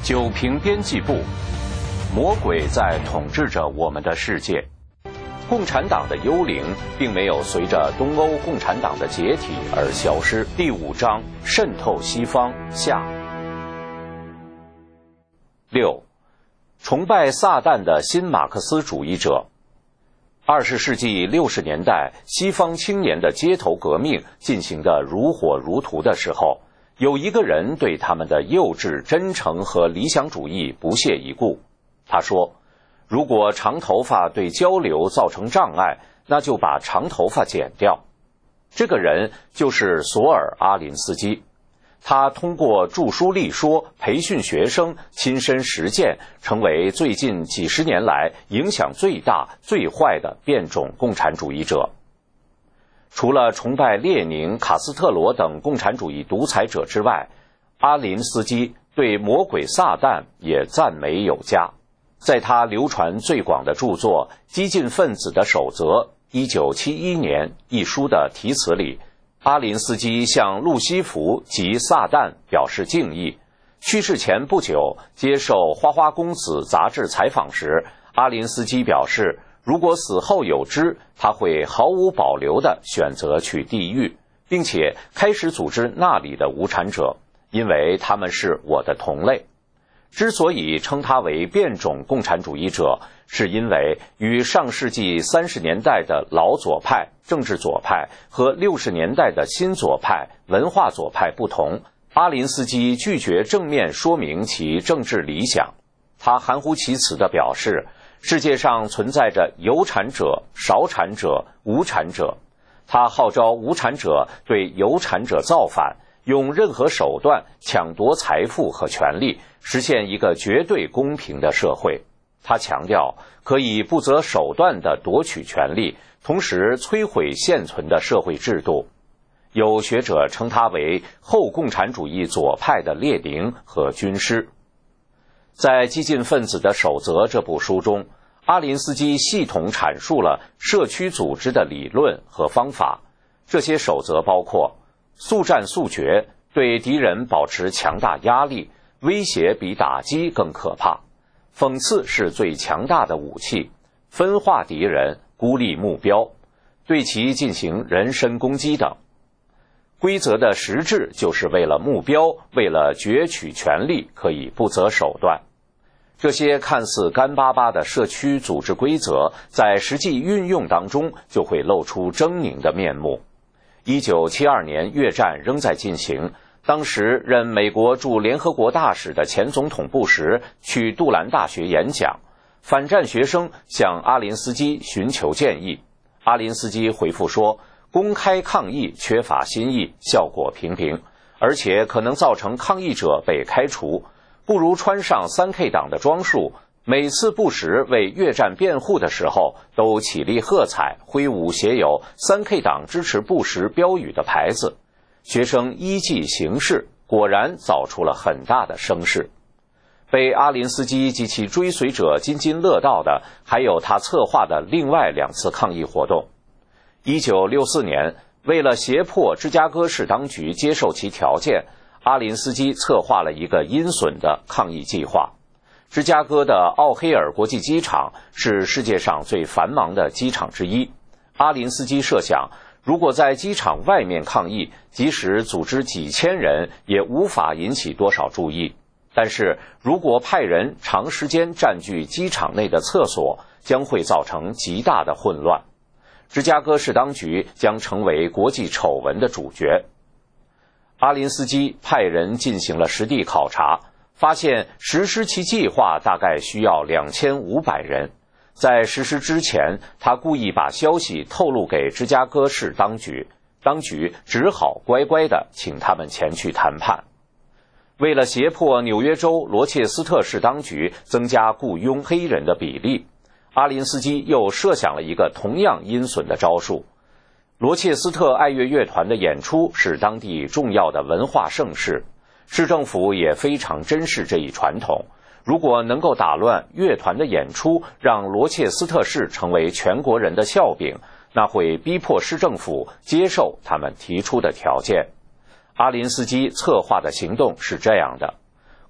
九平编辑部，魔鬼在统治着我们的世界。共产党的幽灵并没有随着东欧共产党的解体而消失。第5章：渗透西方下。6. 崇拜撒旦的新马克思主义者。20世纪60年代，西方青年的街头革命进行得如火如荼的时候，有一个人对他们的幼稚、真诚和理想主义不屑一顾。他说，如果长头发对交流造成障碍，那就把长头发剪掉。这个人就是索尔阿林斯基。他通过著书立说、培训学生、亲身实践，成为最近几十年来影响最大、最坏的变种共产主义者。除了崇拜列宁、卡斯特罗等共产主义独裁者之外，阿林斯基对魔鬼撒旦也赞美有加。在他流传最广的著作《激进分子的守则》1971年一书的题词里，阿林斯基向路西弗及撒旦表示敬意。去世前不久，接受《花花公子》杂志采访时，阿林斯基表示，如果死后有知，他会毫无保留地选择去地狱，并且开始组织那里的无产者，因为他们是我的同类。之所以称他为变种共产主义者，是因为与上世纪30年代的老左派、政治左派和60年代的新左派、文化左派不同，阿林斯基拒绝正面说明其政治理想。他含糊其辞地表示，世界上存在着有产者、少产者、无产者。他号召无产者对有产者造反，用任何手段抢夺财富和权利，实现一个绝对公平的社会。他强调，可以不择手段地夺取权利，同时摧毁现存的社会制度。有学者称他为后共产主义左派的列宁和军师。在《激进分子的守则》这部书中，阿林斯基系统阐述了社区组织的理论和方法。这些守则包括速战速决，对敌人保持强大压力，威胁比打击更可怕；讽刺是最强大的武器；分化敌人，孤立目标，对其进行人身攻击等。规则的实质就是为了目标，为了攫取权力，可以不择手段。这些看似干巴巴的社区组织规则，在实际运用当中就会露出狰狞的面目。1972年越战仍在进行，当时任美国驻联合国大使的前总统布什去杜兰大学演讲，反战学生向阿林斯基寻求建议。阿林斯基回复说，公开抗议缺乏新意，效果平平，而且可能造成抗议者被开除，不如穿上3K 党的装束。每次布什为越战辩护的时候，都起立喝彩，挥舞写有3K 党支持布什标语的牌子。学生依计行事，果然造出了很大的声势。被阿林斯基及其追随者津津乐道的，还有他策划的另外2次抗议活动。1964年，为了胁迫芝加哥市当局接受其条件，阿林斯基策划了一个阴损的抗议计划。芝加哥的奥黑尔国际机场是世界上最繁忙的机场之一。阿林斯基设想，如果在机场外面抗议，即使组织几千人也无法引起多少注意。但是如果派人长时间占据机场内的厕所，将会造成极大的混乱。芝加哥市当局将成为国际丑闻的主角。阿林斯基派人进行了实地考察，发现实施其计划大概需要2500人。在实施之前，他故意把消息透露给芝加哥市当局，当局只好乖乖地请他们前去谈判。为了胁迫纽约州罗切斯特市当局增加雇佣黑人的比例，阿林斯基又设想了一个同样阴损的招数。罗切斯特爱乐乐团的演出是当地重要的文化盛事，市政府也非常珍视这一传统。如果能够打乱乐团的演出，让罗切斯特市成为全国人的笑柄，那会逼迫市政府接受他们提出的条件。阿林斯基策划的行动是这样的：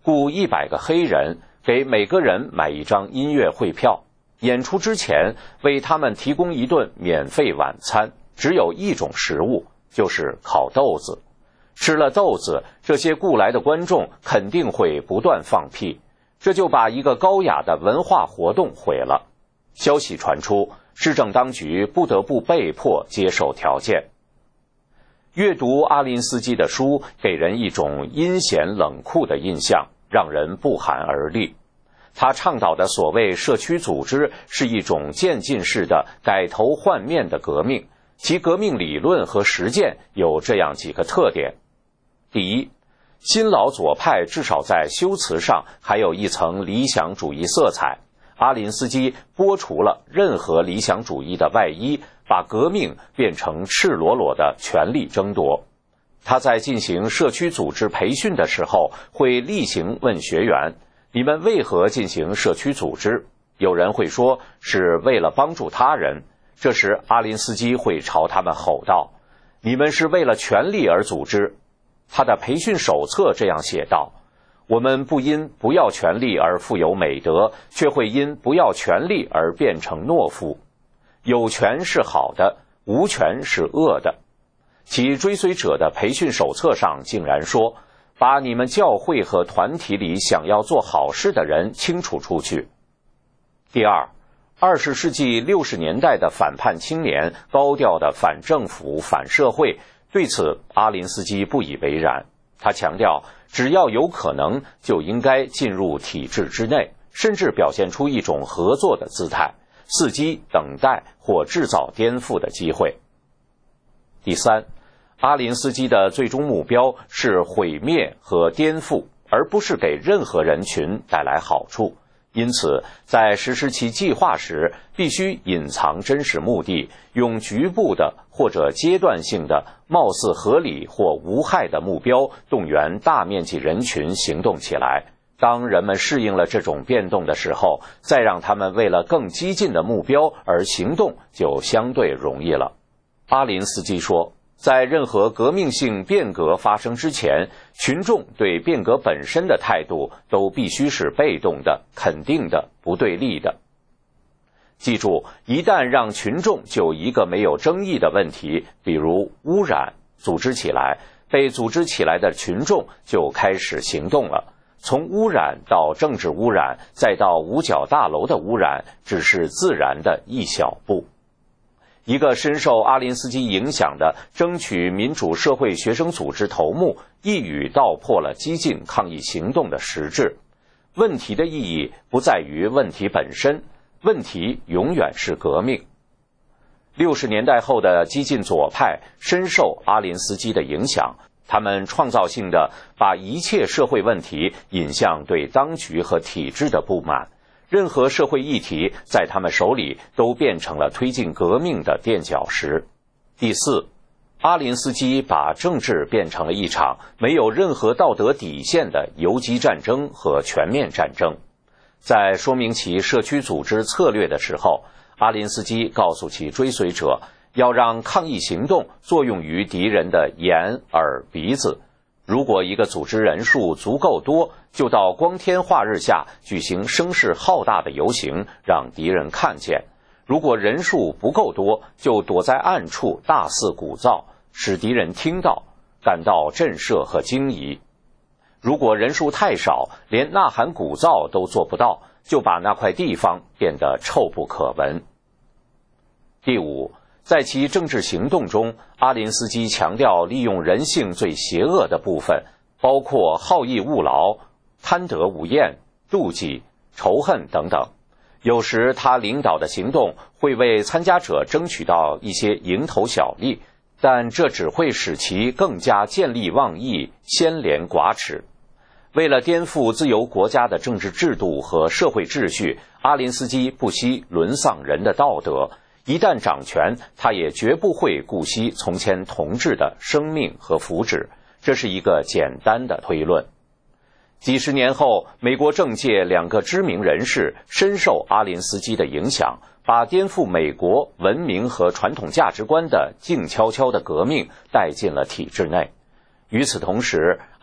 雇100个黑人，给每个人买一张音乐会票，演出之前为他们提供一顿免费晚餐，只有一种食物，就是烤豆子。吃了豆子，这些雇来的观众肯定会不断放屁，这就把一个高雅的文化活动毁了。消息传出，市政当局不得不被迫接受条件。阅读阿林斯基的书，给人一种阴险冷酷的印象，让人不寒而栗。他倡导的所谓社区组织是一种渐进式的改头换面的革命，其革命理论和实践有这样几个特点。第一，新老左派至少在修辞上还有一层理想主义色彩，阿林斯基剥除了任何理想主义的外衣，把革命变成赤裸裸的权力争夺。他在进行社区组织培训的时候，会例行问学员，你们为何进行社区组织？有人会说是为了帮助他人，这时阿林斯基会朝他们吼道，你们是为了权力而组织。他的培训手册这样写道，我们不因不要权力而富有美德，却会因不要权力而变成懦夫。有权是好的，无权是恶的。其追随者的培训手册上竟然说，把你们教会和团体里想要做好事的人清除出去。第二，20世纪60年代的反叛青年高调的反政府、反社会，对此阿林斯基不以为然。他强调，只要有可能就应该进入体制之内，甚至表现出一种合作的姿态，伺机等待或制造颠覆的机会。第三，阿林斯基的最终目标是毁灭和颠覆，而不是给任何人群带来好处。因此，在实施其计划时，必须隐藏真实目的，用局部的或者阶段性的貌似合理或无害的目标，动员大面积人群行动起来。当人们适应了这种变动的时候，再让他们为了更激进的目标而行动，就相对容易了。阿林斯基说，在任何革命性变革发生之前，群众对变革本身的态度都必须是被动的、肯定的、不对立的。记住，一旦让群众就一个没有争议的问题，比如污染，组织起来，被组织起来的群众就开始行动了。从污染到政治污染，再到五角大楼的污染，只是自然的一小步。一个深受阿林斯基影响的争取民主社会学生组织头目，一语道破了激进抗议行动的实质。问题的意义不在于问题本身，问题永远是革命。60年代后的激进左派深受阿林斯基的影响，他们创造性地把一切社会问题引向对当局和体制的不满。任何社会议题在他们手里都变成了推进革命的垫脚石。第四，阿林斯基把政治变成了一场没有任何道德底线的游击战争和全面战争。在说明其社区组织策略的时候，阿林斯基告诉其追随者，要让抗议行动作用于敌人的眼、耳、鼻子。如果一个组织人数足够多，就到光天化日下举行声势浩大的游行，让敌人看见；如果人数不够多，就躲在暗处大肆鼓噪，使敌人听到，感到震慑和惊疑。如果人数太少，连呐喊鼓噪都做不到，就把那块地方变得臭不可闻。第五，在其政治行动中，阿林斯基强调利用人性最邪恶的部分，包括好逸恶劳、贪得无厌、妒忌、仇恨等等。有时他领导的行动会为参加者争取到一些蝇头小利，但这只会使其更加见利忘义、先廉寡耻。为了颠覆自由国家的政治制度和社会秩序，阿林斯基不惜沦丧人的道德。一旦掌权，他也绝不会顾惜从前同志的生命和福祉。这是一个简单的推论。几十年后，美国政界两个知名人士深受阿林斯基的影响，把颠覆美国文明和传统价值观的静悄悄的革命带进了体制内。与此同时，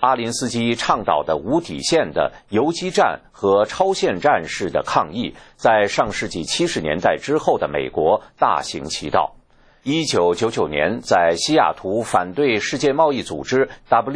阿林斯基倡导的无底线的游击战和超限战式的抗议，在上世纪70年代之后的美国大行其道。1999年，在西雅图反对世界贸易组织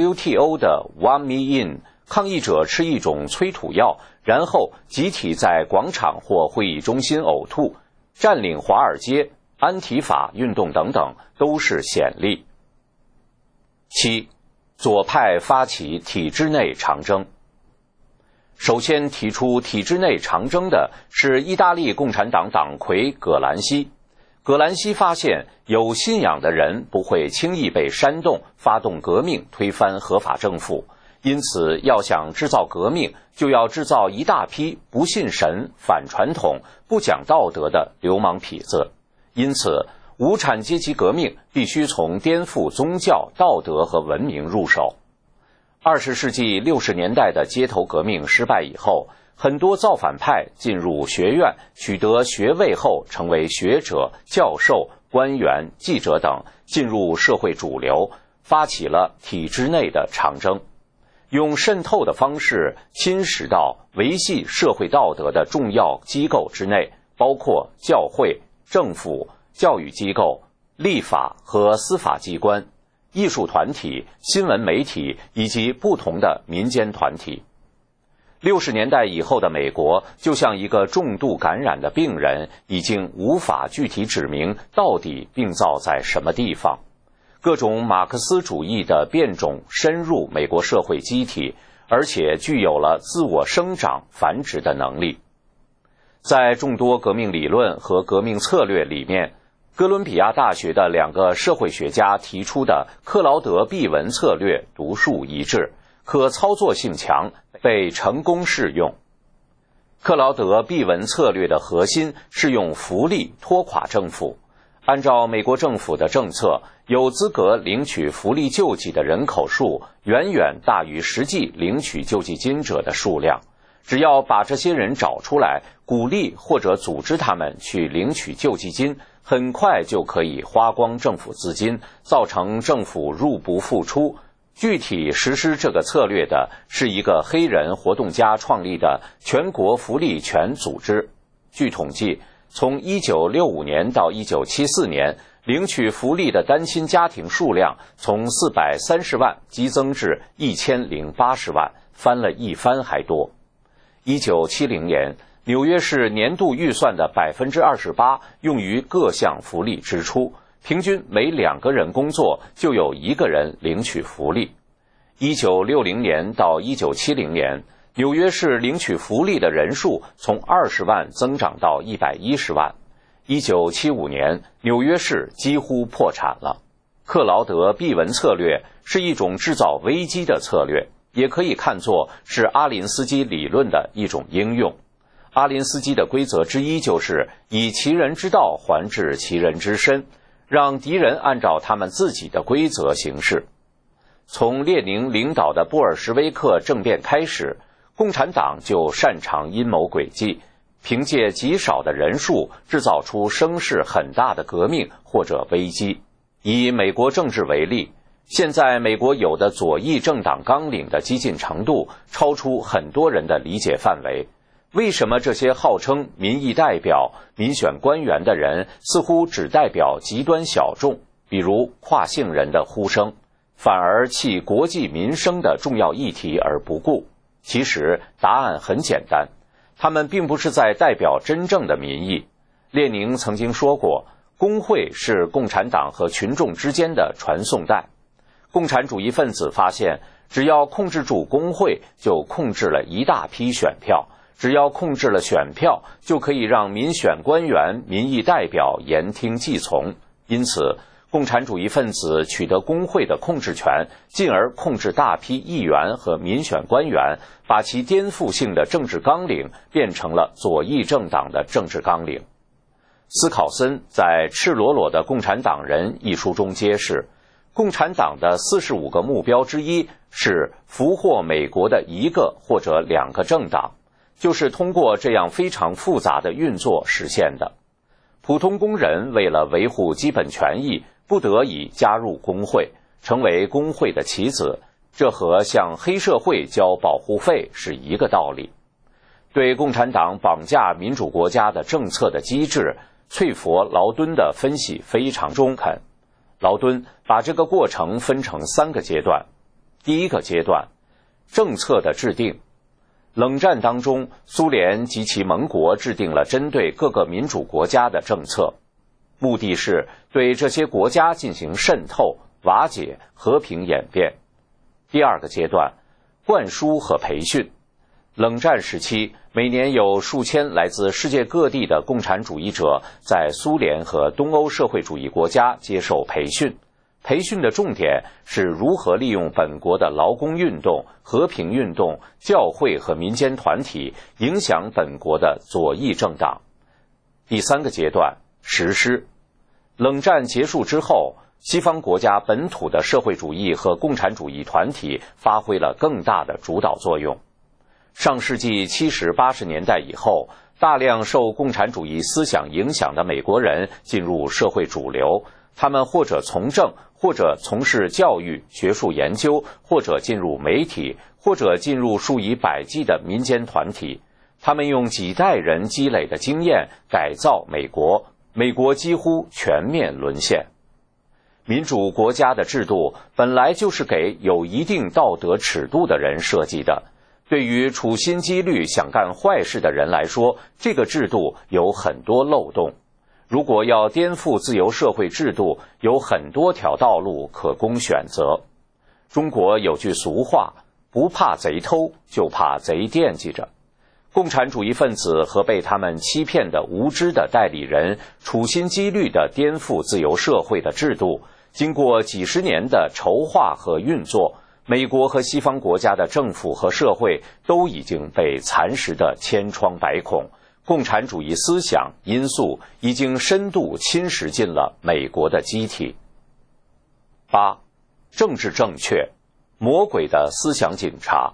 WTO 的 One Me In， 抗议者吃一种催吐药，然后集体在广场或会议中心呕吐，占领华尔街、安提法运动等等都是显例。7. 左派发起体制内长征。首先提出体制内长征的是意大利共产党党魁葛兰西。葛兰西发现，有信仰的人不会轻易被煽动发动革命推翻合法政府，因此要想制造革命，就要制造一大批不信神、反传统、不讲道德的流氓痞子。因此无产阶级革命必须从颠覆宗教、道德和文明入手。20世纪60年代的街头革命失败以后，很多造反派进入学院，取得学位后成为学者、教授、官员、记者等，进入社会主流，发起了体制内的长征，用渗透的方式侵蚀到维系社会道德的重要机构之内，包括教会、政府、教育机构、立法和司法机关、艺术团体、新闻媒体以及不同的民间团体。60年代以后的美国就像一个重度感染的病人，已经无法具体指明到底病灶在什么地方。各种马克思主义的变种深入美国社会机体，而且具有了自我生长繁殖的能力。在众多革命理论和革命策略里面，哥伦比亚大学的2个社会学家提出的克劳德毕文策略独树一帜，可操作性强，被成功适用。克劳德毕文策略的核心是用福利拖垮政府。按照美国政府的政策，有资格领取福利救济的人口数远远大于实际领取救济金者的数量。只要把这些人找出来，鼓励或者组织他们去领取救济金，很快就可以花光政府资金，造成政府入不敷出。具体实施这个策略的是一个黑人活动家创立的全国福利权组织。据统计，从1965年到1974年，领取福利的单亲家庭数量从430万激增至1080万，翻了一番还多。1970年，纽约市年度预算的28%用于各项福利支出，平均每2个人工作就有1个人领取福利。1960年到1970年，纽约市领取福利的人数从20万增长到110万。1975年，纽约市几乎破产了。克劳德毕文策略是一种制造危机的策略，也可以看作是阿林斯基理论的一种应用。阿林斯基的规则之一就是以其人之道还治其人之身，让敌人按照他们自己的规则行事。从列宁领导的布尔什维克政变开始，共产党就擅长阴谋诡计，凭借极少的人数制造出声势很大的革命或者危机。以美国政治为例，现在美国有的左翼政党纲领的激进程度超出很多人的理解范围。为什么这些号称民意代表、民选官员的人似乎只代表极端小众，比如跨性人的呼声，反而弃国计民生的重要议题而不顾？其实答案很简单，他们并不是在代表真正的民意。列宁曾经说过，工会是共产党和群众之间的传送带。共产主义分子发现，只要控制住工会，就控制了一大批选票，只要控制了选票，就可以让民选官员、民意代表言听计从。因此，共产主义分子取得工会的控制权，进而控制大批议员和民选官员，把其颠覆性的政治纲领变成了左翼政党的政治纲领。斯考森在《赤裸裸的共产党人》一书中揭示，共产党的45个目标之一是俘获美国的1个或者2个政党，就是通过这样非常复杂的运作实现的。普通工人为了维护基本权益，不得已加入工会，成为工会的棋子， 这和向黑社会交保护费是一个道理。对共产党绑架民主国家的政策的机制，翠佛劳敦的分析非常中肯。劳敦把这个过程分成3个阶段。第一个阶段，政策的制定。冷战当中，苏联及其盟国制定了针对各个民主国家的政策，目的是对这些国家进行渗透、瓦解、和平演变。第二个阶段，灌输和培训。冷战时期，每年有数千来自世界各地的共产主义者在苏联和东欧社会主义国家接受培训。培训的重点是如何利用本国的劳工运动、和平运动、教会和民间团体影响本国的左翼政党。第3个阶段，实施。冷战结束之后，西方国家本土的社会主义和共产主义团体发挥了更大的主导作用。上世纪70、80年代以后，大量受共产主义思想影响的美国人进入社会主流，他们或者从政，或者从事教育、学术研究，或者进入媒体，或者进入数以百计的民间团体。他们用几代人积累的经验改造美国，美国几乎全面沦陷。民主国家的制度本来就是给有一定道德尺度的人设计的。对于处心积虑想干坏事的人来说，这个制度有很多漏洞。如果要颠覆自由社会制度，有很多条道路可供选择。中国有句俗话，不怕贼偷，就怕贼惦记着。共产主义分子和被他们欺骗的无知的代理人，处心积虑地颠覆自由社会的制度，经过几十年的筹划和运作，美国和西方国家的政府和社会都已经被蚕食得千疮百孔，共产主义思想因素已经深度侵蚀进了美国的机体。8. 政治正确，魔鬼的思想警察。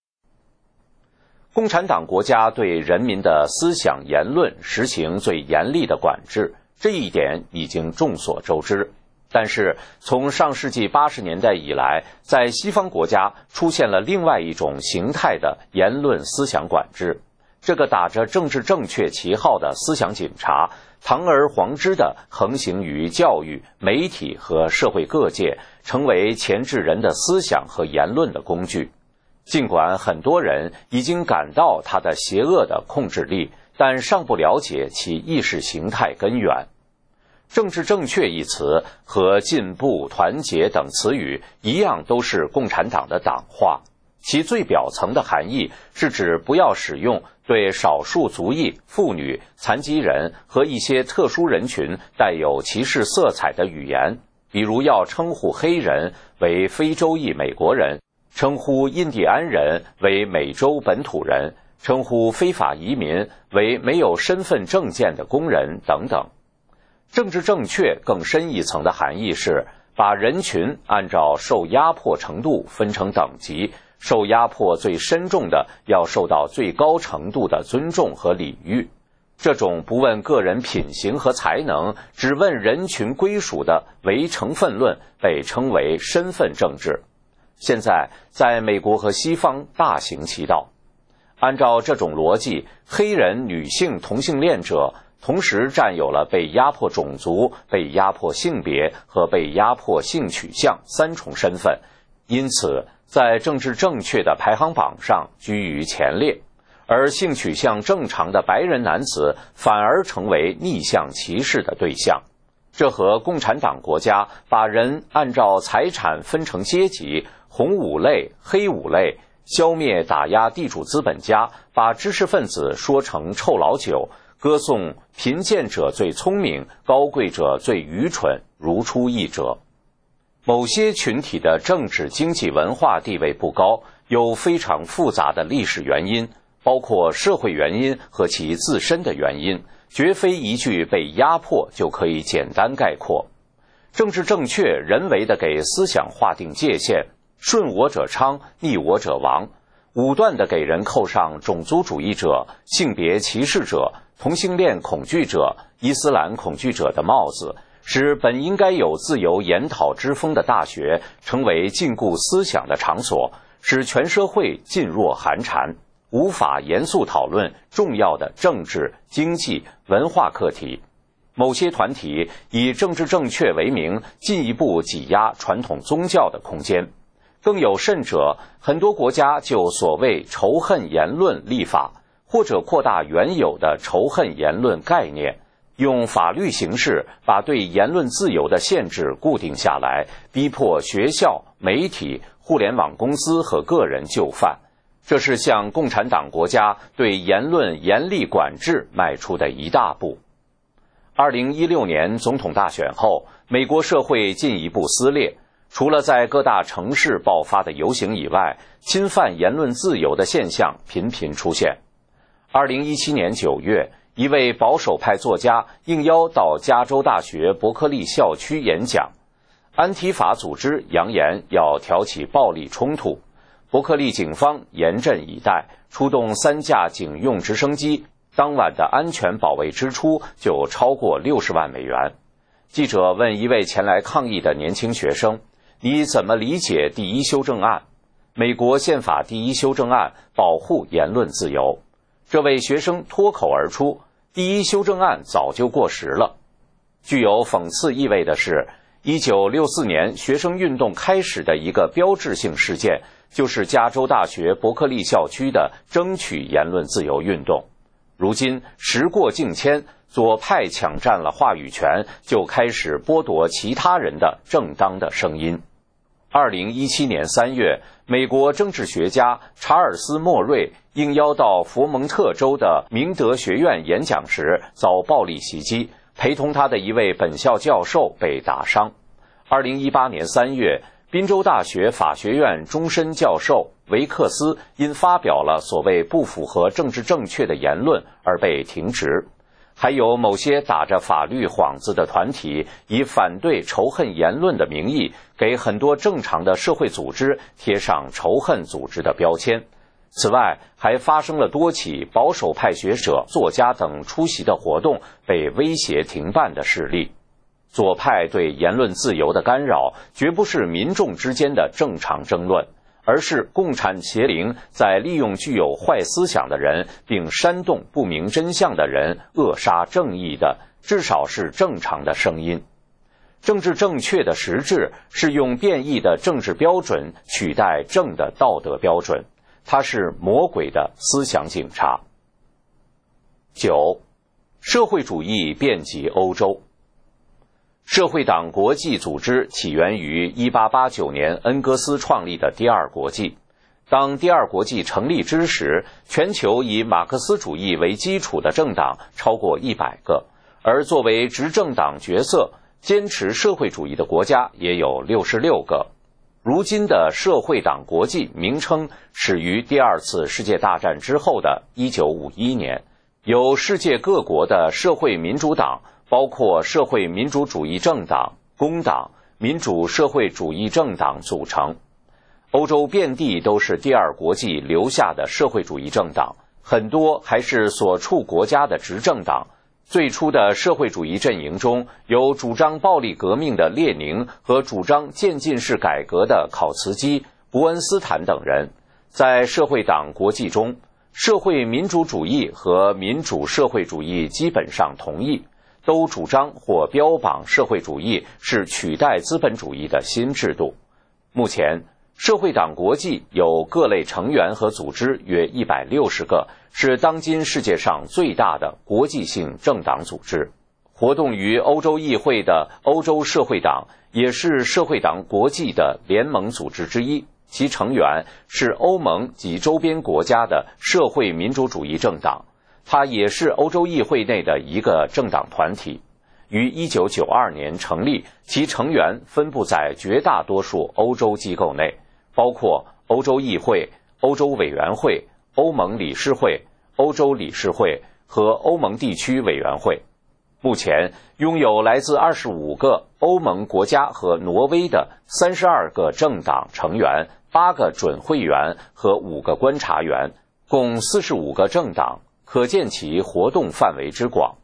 共产党国家对人民的思想言论实行最严厉的管制，这一点已经众所周知。但是从上世纪80年代以来，在西方国家出现了另外一种形态的言论思想管制。这个打着政治正确旗号的思想警察，堂而皇之地横行于教育、媒体和社会各界，成为钳制人的思想和言论的工具。尽管很多人已经感到它的邪恶的控制力，但尚不了解其意识形态根源。政治正确一词和进步、团结等词语一样，都是共产党的党话。其最表层的含义是指不要使用对少数族裔、妇女、残疾人和一些特殊人群带有歧视色彩的语言，比如要称呼黑人为非洲裔美国人，称呼印第安人为美洲本土人，称呼非法移民为没有身份证件的工人等等。政治正确更深一层的含义是把人群按照受压迫程度分成等级，受压迫最深重的要受到最高程度的尊重和礼遇。这种不问个人品行和才能，只问人群归属的唯成分论被称为身份政治。现在在美国和西方大行其道。按照这种逻辑，黑人女性同性恋者同时占有了被压迫种族、被压迫性别和被压迫性取向3重身份，因此在政治正确的排行榜上居于前列，而性取向正常的白人男子反而成为逆向歧视的对象。这和共产党国家把人按照财产分成阶级，红五类、黑五类，消灭打压地主资本家，把知识分子说成臭老九，歌颂贫贱者最聪明，高贵者最愚蠢，如出一辙。某些群体的政治、经济、文化地位不高，有非常复杂的历史原因，包括社会原因和其自身的原因，绝非一句被压迫就可以简单概括。政治正确人为地给思想划定界限，顺我者昌，逆我者亡，武断地给人扣上种族主义者、性别歧视者、同性恋恐惧者、伊斯兰恐惧者的帽子， 使本应该有自由研讨之风的大学成为禁锢思想的场所，使全社会噤若寒蝉，无法严肃讨论重要的政治、经济、文化课题。某些团体以政治正确为名，进一步挤压传统宗教的空间。更有甚者，很多国家就所谓仇恨言论立法，或者扩大原有的仇恨言论概念，用法律形式把对言论自由的限制固定下来，逼迫学校、媒体、互联网公司和个人就范。这是向共产党国家对言论严厉管制迈出的一大步。2016年总统大选后，美国社会进一步撕裂，除了在各大城市爆发的游行以外，侵犯言论自由的现象频频出现。2017年9月，一位保守派作家应邀到加州大学伯克利校区演讲，安提法组织扬言要挑起暴力冲突，伯克利警方严阵以待，出动3架警用直升机，当晚的安全保卫支出就超过60万美元。记者问一位前来抗议的年轻学生，你怎么理解第一修正案？美国宪法第一修正案保护言论自由。这位学生脱口而出，第一修正案早就过时了。具有讽刺意味的是，1964年学生运动开始的一个标志性事件，就是加州大学伯克利校区的争取言论自由运动。如今时过境迁，左派抢占了话语权，就开始剥夺其他人的正当的声音。2017年3月，美国政治学家查尔斯·莫瑞应邀到佛蒙特州的明德学院演讲时遭暴力袭击，陪同他的一位本校教授被打伤。2018年3月，宾州大学法学院终身教授维克斯因发表了所谓不符合政治正确的言论而被停职。还有某些打着法律幌子的团体，以反对仇恨言论的名义，给很多正常的社会组织贴上仇恨组织的标签。此外，还发生了多起保守派学者、作家等出席的活动被威胁停办的事例。左派对言论自由的干扰，绝不是民众之间的正常争论，而是共产邪灵在利用具有坏思想的人，并煽动不明真相的人，扼杀正义的，至少是正常的声音。政治正确的实质是用变异的政治标准取代正的道德标准，它是魔鬼的思想警察。9. 社会主义遍及欧洲。社会党国际组织起源于1889年恩格斯创立的第二国际。当第二国际成立之时，全球以马克思主义为基础的政党超过100个，而作为执政党角色，坚持社会主义的国家也有66个。如今的社会党国际名称始于第二次世界大战之后的1951年，由世界各国的社会民主党，包括社会民主主义政党、工党、民主社会主义政党组成。欧洲遍地都是第二国际留下的社会主义政党，很多还是所处国家的执政党。最初的社会主义阵营中，有主张暴力革命的列宁和主张渐进式改革的考茨基、伯恩斯坦等人。在社会党国际中，社会民主主义和民主社会主义基本上同意，都主张或标榜社会主义是取代资本主义的新制度。目前，社会党国际有各类成员和组织约160个，是当今世界上最大的国际性政党组织。活动于欧洲议会的欧洲社会党也是社会党国际的联盟组织之一，其成员是欧盟及周边国家的社会民主主义政党。它也是欧洲议会内的一个政党团体，于1992年成立，其成员分布在绝大多数欧洲机构内，包括欧洲议会、欧洲委员会、欧盟理事会、欧洲理事会和欧盟地区委员会。目前拥有来自25个欧盟国家和挪威的32个政党成员、8个准会员和5个观察员，共45个政党，可见其活动范围之广。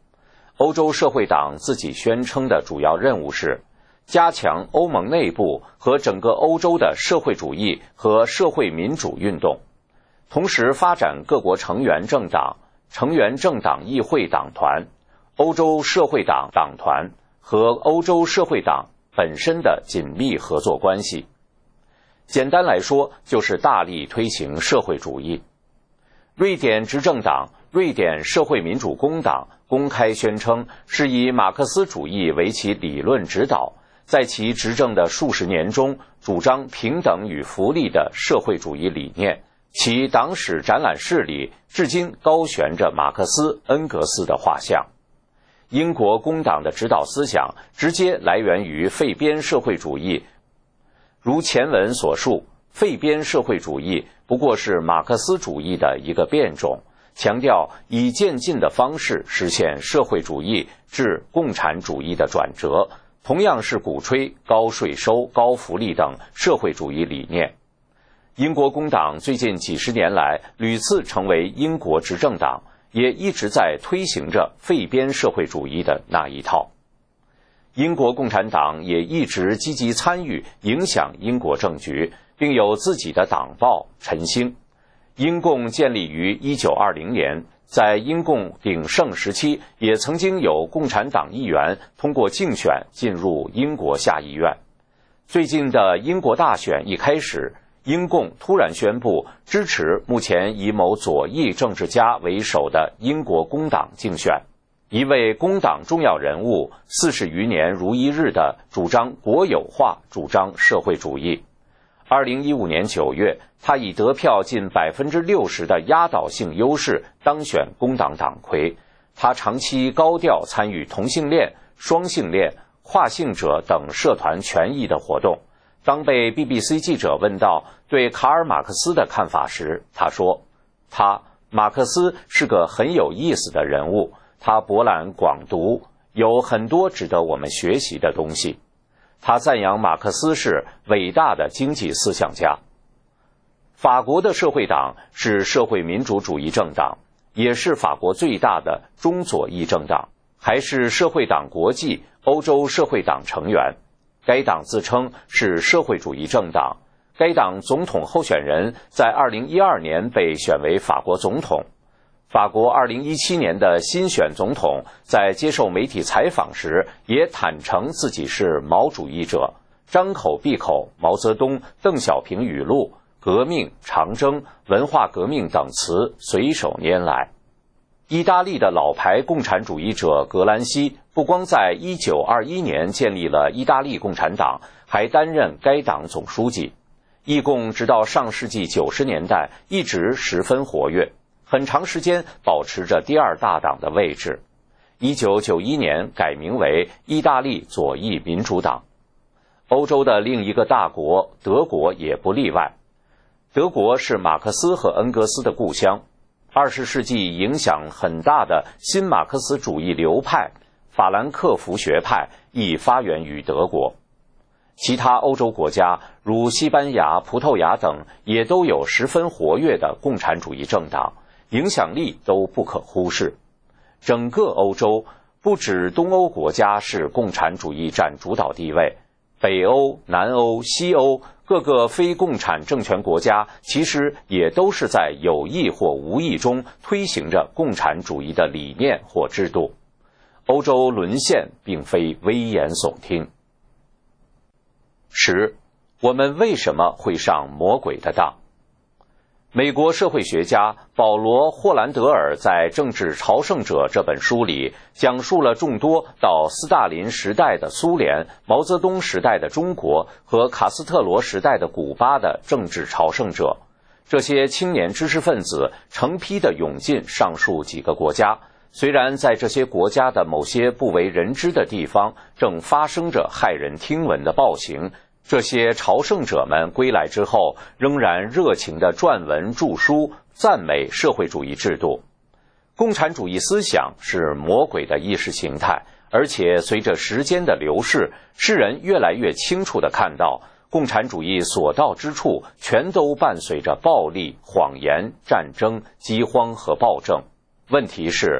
欧洲社会党自己宣称的主要任务是加强欧盟内部和整个欧洲的社会主义和社会民主运动，同时发展各国成员政党、成员政党议会党团、欧洲社会党党团和欧洲社会党本身的紧密合作关系。简单来说，就是大力推行社会主义。瑞典执政党瑞典社会民主工党公开宣称是以马克思主义为其理论指导，在其执政的数十年中主张平等与福利的社会主义理念，其党史展览室里至今高悬着马克思、恩格斯的画像。英国工党的指导思想直接来源于废边社会主义，如前文所述，废边社会主义不过是马克思主义的一个变种，强调以渐进的方式实现社会主义至共产主义的转折，同样是鼓吹高税收、高福利等社会主义理念。英国工党最近几十年来屡次成为英国执政党，也一直在推行着废边社会主义的那一套。英国共产党也一直积极参与影响英国政局，并有自己的党报《晨星》。英共建立于1920年，在英共鼎盛时期，也曾经有共产党议员通过竞选进入英国下议院。最近的英国大选一开始，英共突然宣布支持目前以某左翼政治家为首的英国工党竞选。一位工党重要人物40余年如一日地主张国有化，主张社会主义。2015年9月，他以得票近60%的压倒性优势当选工党党魁。他长期高调参与同性恋、双性恋、跨性者等社团权益的活动。当被 BBC 记者问到对卡尔马克思的看法时，他说：马克思是个很有意思的人物，他博览广读，有很多值得我们学习的东西。他赞扬马克思是伟大的经济思想家。法国的社会党是社会民主主义政党，也是法国最大的中左翼政党，还是社会党国际欧洲社会党成员。该党自称是社会主义政党。该党总统候选人在2012年被选为法国总统。法国2017年的新选总统在接受媒体采访时也坦诚自己是毛主义者，张口闭口毛泽东、邓小平语录、革命、长征、文化革命等词随手拈来。意大利的老牌共产主义者格兰西不光在1921年建立了意大利共产党，还担任该党总书记。意共直到上世纪90年代一直十分活跃，很长时间保持着第二大党的位置。1991年改名为意大利左翼民主党。欧洲的另一个大国德国也不例外。德国是马克思和恩格斯的故乡。20世纪影响很大的新马克思主义流派法兰克福学派亦发源于德国。其他欧洲国家如西班牙、葡萄牙等也都有十分活跃的共产主义政党，影响力都不可忽视。整个欧洲不止东欧国家是共产主义占主导地位，北欧、南欧、西欧各个非共产政权国家其实也都是在有意或无意中推行着共产主义的理念或制度。欧洲沦陷并非危言耸听。10. 我们为什么会上魔鬼的当？美国社会学家保罗·霍兰德尔在《政治朝圣者》这本书里讲述了众多到斯大林时代的苏联、毛泽东时代的中国和卡斯特罗时代的古巴的政治朝圣者。这些青年知识分子成批地涌进上述几个国家，虽然在这些国家的某些不为人知的地方正发生着骇人听闻的暴行，这些朝圣者们归来之后，仍然热情地撰文著书，赞美社会主义制度。共产主义思想是魔鬼的意识形态，而且随着时间的流逝，世人越来越清楚地看到，共产主义所到之处，全都伴随着暴力、谎言、战争、饥荒和暴政。问题是，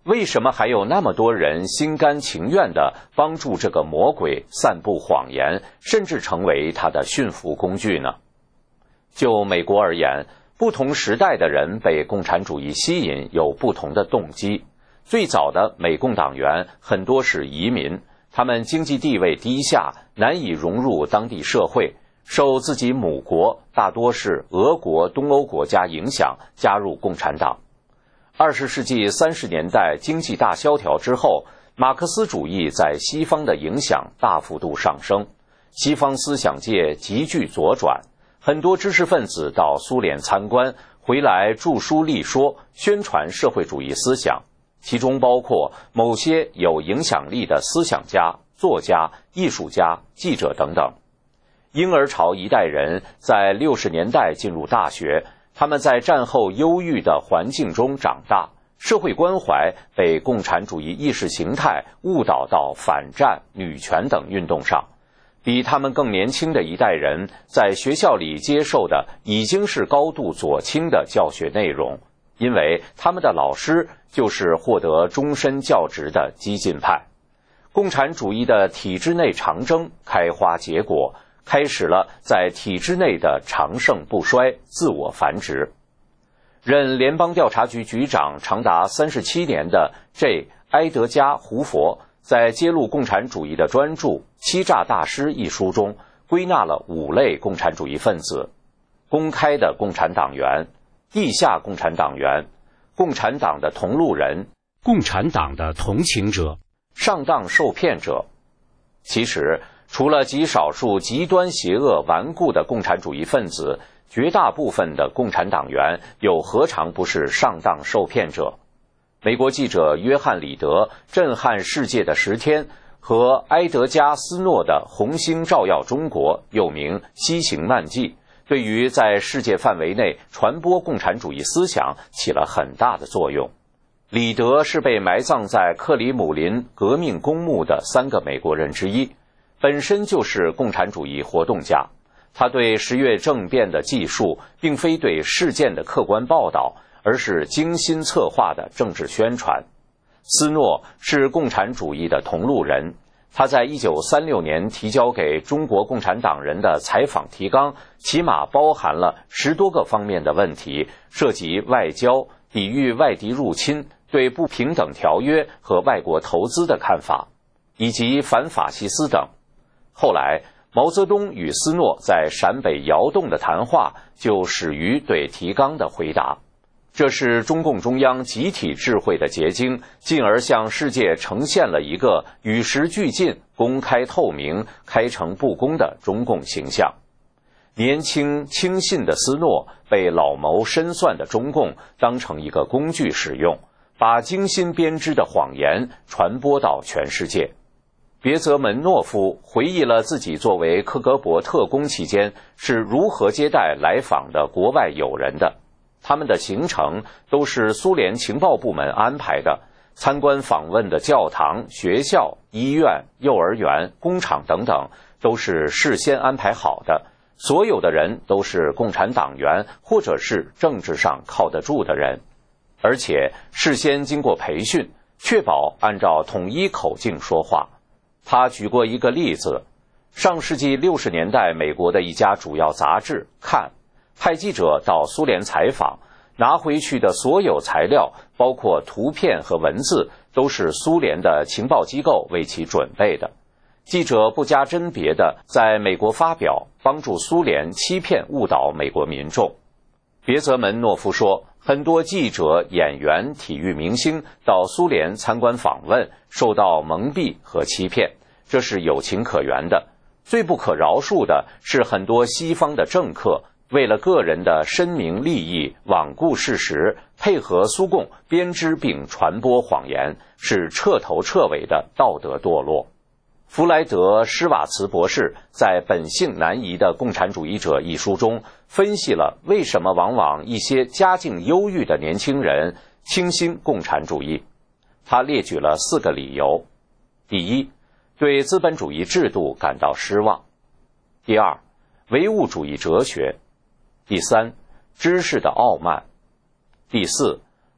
为什么还有那么多人心甘情愿地帮助这个魔鬼散布谎言，甚至成为他的驯服工具呢？就美国而言，不同时代的人被共产主义吸引有不同的动机。最早的美共党员很多是移民，他们经济地位低下，难以融入当地社会，受自己母国大多是俄国、东欧国家影响，加入共产党。20世纪30年代经济大萧条之后，马克思主义在西方的影响大幅度上升，西方思想界急剧左转，很多知识分子到苏联参观，回来著书立说，宣传社会主义思想，其中包括某些有影响力的思想家、作家、艺术家、记者等等。婴儿潮一代人在60年代进入大学，他们在战后忧郁的环境中长大，社会关怀被共产主义意识形态误导到反战、女权等运动上。比他们更年轻的一代人在学校里接受的已经是高度左倾的教学内容，因为他们的老师就是获得终身教职的激进派。共产主义的体制内长征开花结果，开始了在体制内的长盛不衰、自我繁殖。任联邦调查局局长长达37年的 J. 埃德加·胡佛在揭露共产主义的专著《欺诈大师》一书中归纳了5类共产主义分子：公开的共产党员、地下共产党员、共产党的同路人、 共产党的同情者、 上当受骗者。其实除了极少数极端邪恶顽固的共产主义分子，绝大部分的共产党员又何尝不是上当受骗者？美国记者约翰·里德震撼世界的10天和埃德加·斯诺的红星照耀中国，又名西行漫记，对于在世界范围内传播共产主义思想起了很大的作用。里德是被埋葬在克里姆林革命公墓的3个美国人之一，本身就是共产主义活动家。他对10月政变的记述并非对事件的客观报道，而是精心策划的政治宣传。斯诺是共产主义的同路人，他在1936年提交给中国共产党人的采访提纲，起码包含了10多个方面的问题，涉及外交、抵御外敌入侵、对不平等条约和外国投资的看法，以及反法西斯等。后来毛泽东与斯诺在陕北窑洞的谈话就始于对提纲的回答，这是中共中央集体智慧的结晶，进而向世界呈现了一个与时俱进、公开透明、开诚布公的中共形象。年轻轻信的斯诺被老谋深算的中共当成一个工具使用，把精心编织的谎言传播到全世界。别泽门诺夫回忆了自己作为克格勃特工期间是如何接待来访的国外友人的。他们的行程都是苏联情报部门安排的，参观访问的教堂、学校、医院、幼儿园、工厂等等都是事先安排好的，所有的人都是共产党员或者是政治上靠得住的人，而且事先经过培训，确保按照统一口径说话。他举过一个例子，上世纪60年代美国的一家主要杂志《看》派记者到苏联采访，拿回去的所有材料，包括图片和文字，都是苏联的情报机构为其准备的。记者不加甄别的在美国发表，帮助苏联欺骗误导美国民众。别泽门诺夫说，很多记者、演员、体育明星到苏联参观访问，受到蒙蔽和欺骗，这是有情可原的。最不可饶恕的是很多西方的政客为了个人的声名利益，罔顾事实，配合苏共编织并传播谎言，是彻头彻尾的道德堕落。弗莱德·施瓦茨博士在《本性难移的共产主义者》一书中分析了为什么往往一些家境优郁的年轻人倾心共产主义。他列举了4个理由：第一，对资本主义制度感到失望；第二，唯物主义哲学；第三，知识的傲慢；第四，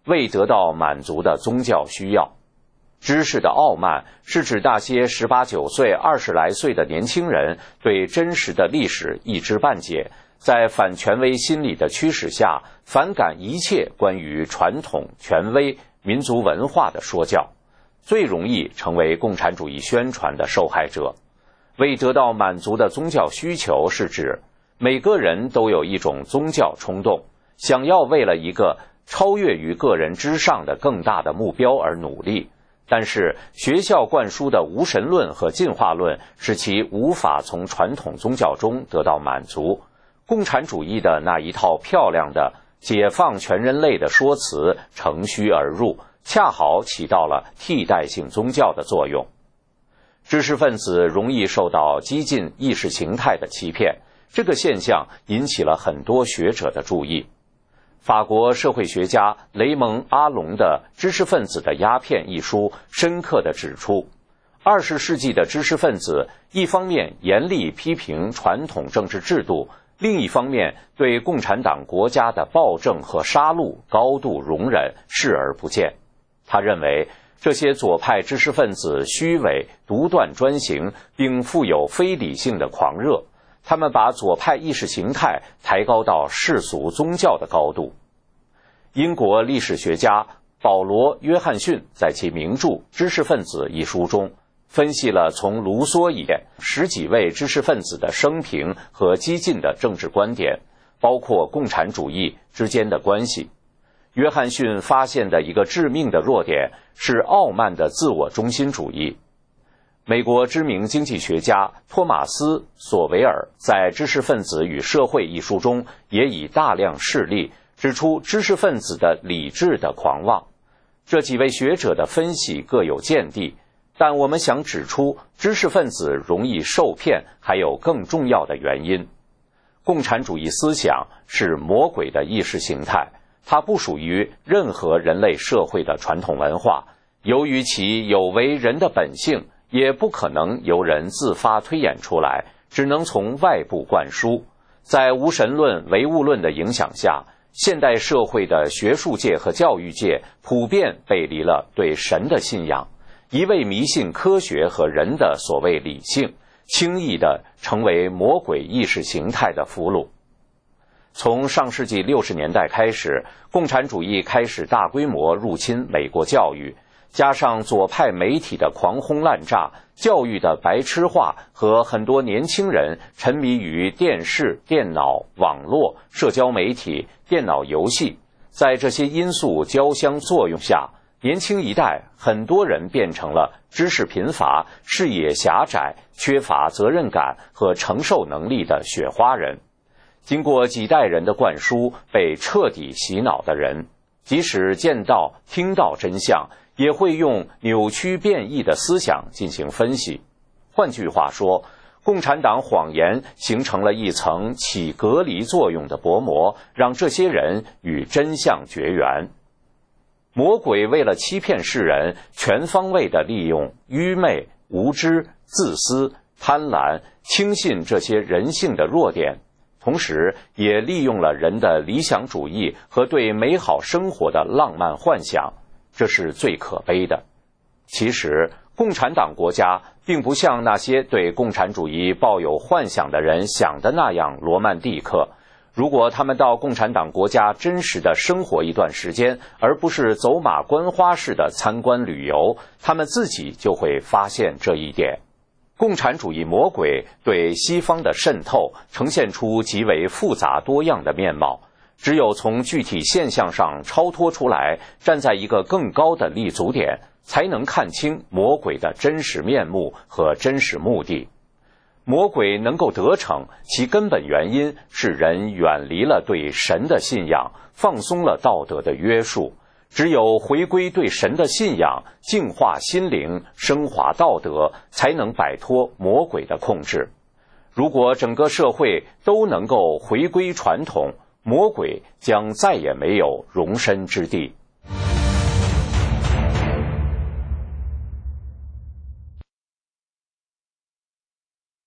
未得到满足的宗教需要。知识的傲慢是指那些18、19岁、20来岁的年轻人对真实的历史一知半解，在反权威心理的驱使下，反感一切关于传统、权威、民族文化的说教，最容易成为共产主义宣传的受害者。未得到满足的宗教需求是指每个人都有一种宗教冲动，想要为了一个超越于个人之上的更大的目标而努力，但是学校灌输的无神论和进化论使其无法从传统宗教中得到满足。共产主义的那一套漂亮的解放全人类的说辞乘虚而入，恰好起到了替代性宗教的作用。知识分子容易受到激进意识形态的欺骗，这个现象引起了很多学者的注意。法国社会学家雷蒙·阿隆的《知识分子的鸦片》一书深刻地指出，20世纪的知识分子一方面严厉批评传统政治制度，另一方面对共产党国家的暴政和杀戮高度容忍，视而不见。他认为这些左派知识分子虚伪、独断专行，并富有非理性的狂热，他们把左派意识形态抬高到世俗宗教的高度。英国历史学家保罗·约翰逊在其名著《知识分子》一书中分析了从卢梭以来10几位知识分子的生平和激进的政治观点，包括共产主义之间的关系。约翰逊发现的一个致命的弱点是傲慢的自我中心主义。美国知名经济学家托马斯·索维尔在《知识分子与社会》一书中也以大量事例指出知识分子的理智的狂妄。这几位学者的分析各有见地，但我们想指出知识分子容易受骗还有更重要的原因。共产主义思想是魔鬼的意识形态，它不属于任何人类社会的传统文化，由于其有违人的本性，也不可能由人自发推演出来，只能从外部灌输。在无神论、唯物论的影响下，现代社会的学术界和教育界普遍背离了对神的信仰，一味迷信科学和人的所谓理性，轻易地成为魔鬼意识形态的俘虏。从上世纪60年代开始，共产主义开始大规模入侵美国教育，加上左派媒体的狂轰滥炸，教育的白痴化和很多年轻人沉迷于电视、电脑、网络、社交媒体、电脑游戏，在这些因素交相作用下，年轻一代很多人变成了知识贫乏、视野狭窄、缺乏责任感和承受能力的雪花人。经过几代人的灌输，被彻底洗脑的人，即使见到、听到真相，也会用扭曲变异的思想进行分析。换句话说，共产党谎言形成了一层起隔离作用的薄膜，让这些人与真相绝缘。魔鬼为了欺骗世人，全方位地利用愚昧、无知、自私、贪婪、轻信这些人性的弱点，同时也利用了人的理想主义和对美好生活的浪漫幻想，这是最可悲的。其实，共产党国家并不像那些对共产主义抱有幻想的人想的那样罗曼蒂克。如果他们到共产党国家真实的生活一段时间，而不是走马观花式的参观旅游，他们自己就会发现这一点。共产主义魔鬼对西方的渗透呈现出极为复杂多样的面貌，只有从具体现象上超脱出来，站在一个更高的立足点，才能看清魔鬼的真实面目和真实目的。魔鬼能够得逞，其根本原因是人远离了对神的信仰，放松了道德的约束。只有回归对神的信仰，净化心灵，升华道德，才能摆脱魔鬼的控制。如果整个社会都能够回归传统，魔鬼将再也没有容身之地。